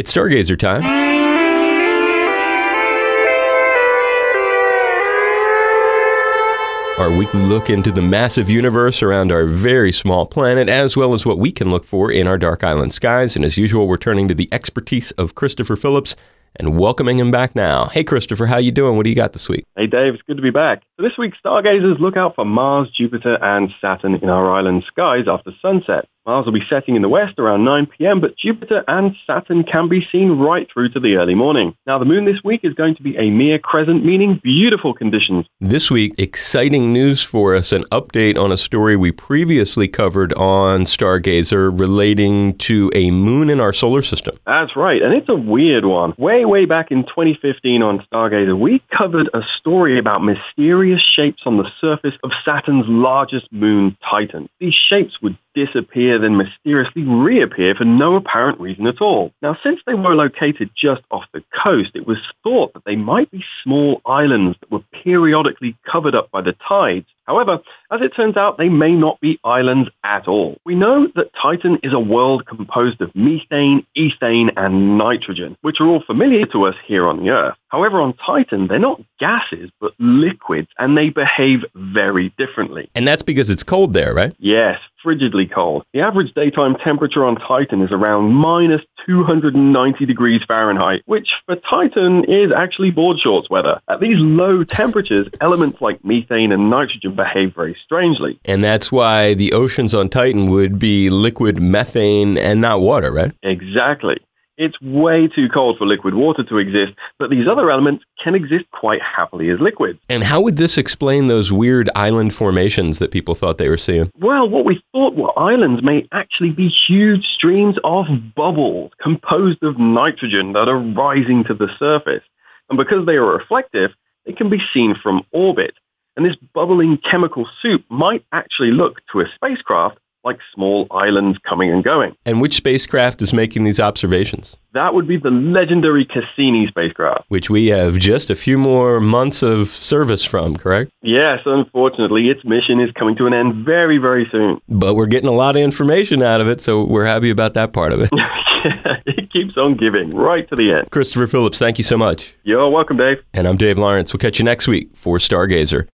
It's Stargazer time. Our weekly look into the massive universe around our very small planet, as well as what we can look for in our dark island skies. And as usual, we're turning to the expertise of Christopher Phillips and welcoming him back now. Hey, Christopher, how you doing? What do you got this week? Hey, Dave. It's good to be back. So this week, stargazers look out for Mars, Jupiter, and Saturn in our island skies after sunset. Mars will be setting in the west around 9 p.m., but Jupiter and Saturn can be seen right through to the early morning. Now, the moon this week is going to be a mere crescent, meaning beautiful conditions. This week, exciting news for us, an update on a story we previously covered on Stargazer relating to a moon in our solar system. That's right, and it's a weird one. Way back in 2015 on Stargazer, we covered a story about mysterious shapes on the surface of Saturn's largest moon, Titan. These shapes would disappear, then mysteriously reappear for no apparent reason at all. Now, since they were located just off the coast, it was thought that they might be small islands that were periodically covered up by the tides. However, as it turns out, they may not be islands at all. We know that Titan is a world composed of methane, ethane, and nitrogen, which are all familiar to us here on the Earth. However, on Titan, they're not gases, but liquids, and they behave very differently. And that's because it's cold there, right? Yes, frigidly cold. The average daytime temperature on Titan is around minus 290 degrees Fahrenheit, which for Titan is actually board shorts weather. At these low temperatures, elements like methane and nitrogen behave very strangely. And that's why the oceans on Titan would be liquid methane and not water, right? Exactly. It's way too cold for liquid water to exist, but these other elements can exist quite happily as liquids. And how would this explain those weird island formations that people thought they were seeing? Well, what we thought were islands may actually be huge streams of bubbles composed of nitrogen that are rising to the surface. And because they are reflective, they can be seen from orbit. And this bubbling chemical soup might actually look to a spacecraft like small islands coming and going. And which spacecraft is making these observations? That would be the legendary Cassini spacecraft. Which we have just a few more months of service from, correct? Yes, unfortunately, its mission is coming to an end very soon. But we're getting a lot of information out of it, so we're happy about that part of it. Yeah, it keeps on giving right to the end. Christopher Phillips, thank you so much. You're welcome, Dave. And I'm Dave Lawrence. We'll catch you next week for Stargazer.